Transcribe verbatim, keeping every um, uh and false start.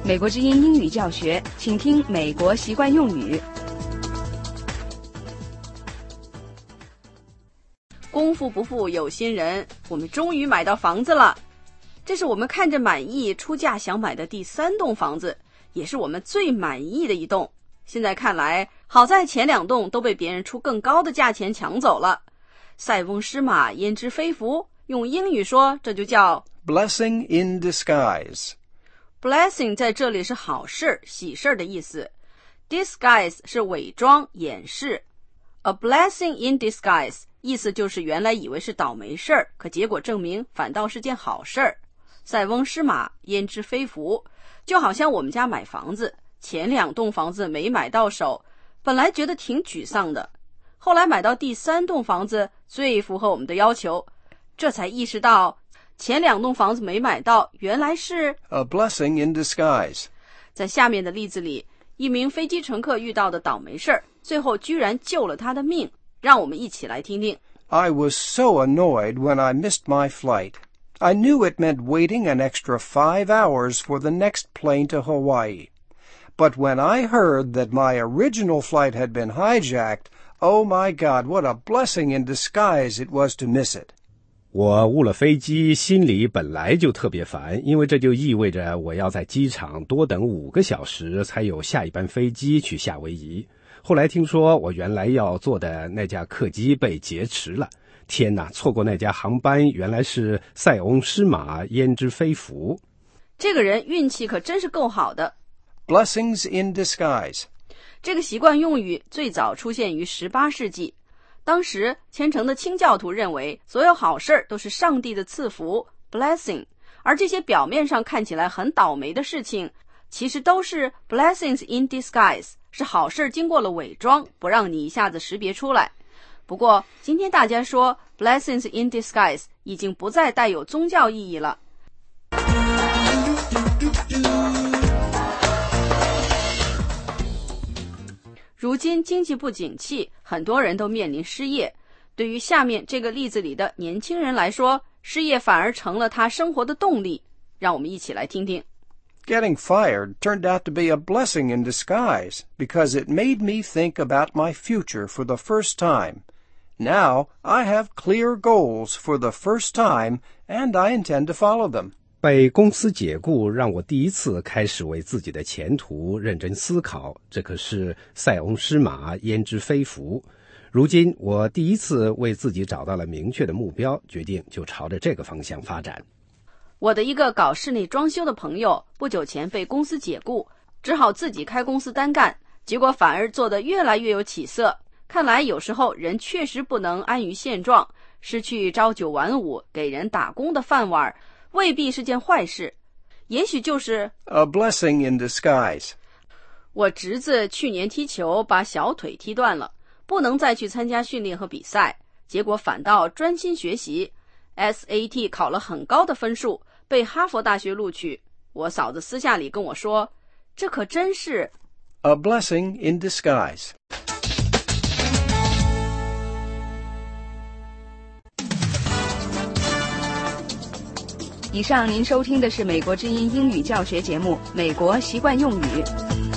美国之音英语教学，请听美国习惯用语。 功夫不负有心人，我们终于买到房子了。这是我们看着满意出价想买的第三栋房子，也是我们最满意的一栋。现在看来，好在前两栋都被别人出更高的价钱抢走了。塞翁失马焉知非福，用英语说这就叫 blessing in disguise。 Blessing 在这里是好事喜事的意思， Disguise 是伪装掩饰。 A blessing in disguise 意思就是原来以为是倒霉事儿，可结果证明反倒是件好事儿。塞翁失马焉知非福，就好像我们家买房子，前两栋房子没买到手，本来觉得挺沮丧的，后来买到第三栋房子最符合我们的要求，这才意识到前两栋房子没买到原来是 A blessing in disguise。 在下面的例子里，一名飞机乘客遇到的倒霉事儿，最后居然救了他的命，让我们一起来听听。 I was so annoyed when I missed my flight. I knew it meant waiting an extra five hours for the next plane to Hawaii. But when I heard that my original flight had been hijacked, oh my God, what a blessing in disguise it was to miss it. 我误了飞机，心里本来就特别烦，因为这就意味着我要在机场多等五个小时才有下一班飞机去夏威夷。后来听说我原来要坐的那架客机被劫持了，天哪，错过那架航班原来是塞翁失马焉知非福。 这个人运气可真是够好的。 Blessings in disguise。 这个习惯用语最早出现于十八世纪，当时虔诚的清教徒认为所有好事都是上帝的赐福 blessing， 而这些表面上看起来很倒霉的事情，其实都是 blessings in disguise， 是好事经过了伪装，不让你一下子识别出来。不过今天大家说 blessings in disguise 已经不再带有宗教意义了。如今经济不景气，很多人都面临失业。对于下面这个例子里的年轻人来说，失业反而成了他生活的动力。让我们一起来听听。 Getting fired turned out to be a blessing in disguise because it made me think about my future for the first time. Now I have clear goals for the first time, and I intend to follow them. 被公司解雇让我第一次开始为自己的前途认真思考，这可是塞翁失马焉知非福。如今我第一次为自己找到了明确的目标，决定就朝着这个方向发展。 我的一个搞室内装修的朋友不久前被公司解雇，只好自己开公司单干，结果反而做得越来越有起色。看来有时候人确实不能安于现状，失去朝九晚五给人打工的饭碗未必是件坏事，也许就是 A blessing in disguise。 我侄子去年踢球把小腿踢断了，不能再去参加训练和比赛，结果反倒专心学习， S A T 考了很高的分数，被哈佛大学录取。我嫂子私下里跟我说，这可真是 A blessing in disguise。 以上您收听的是美国之音英语教学节目《美国习惯用语》。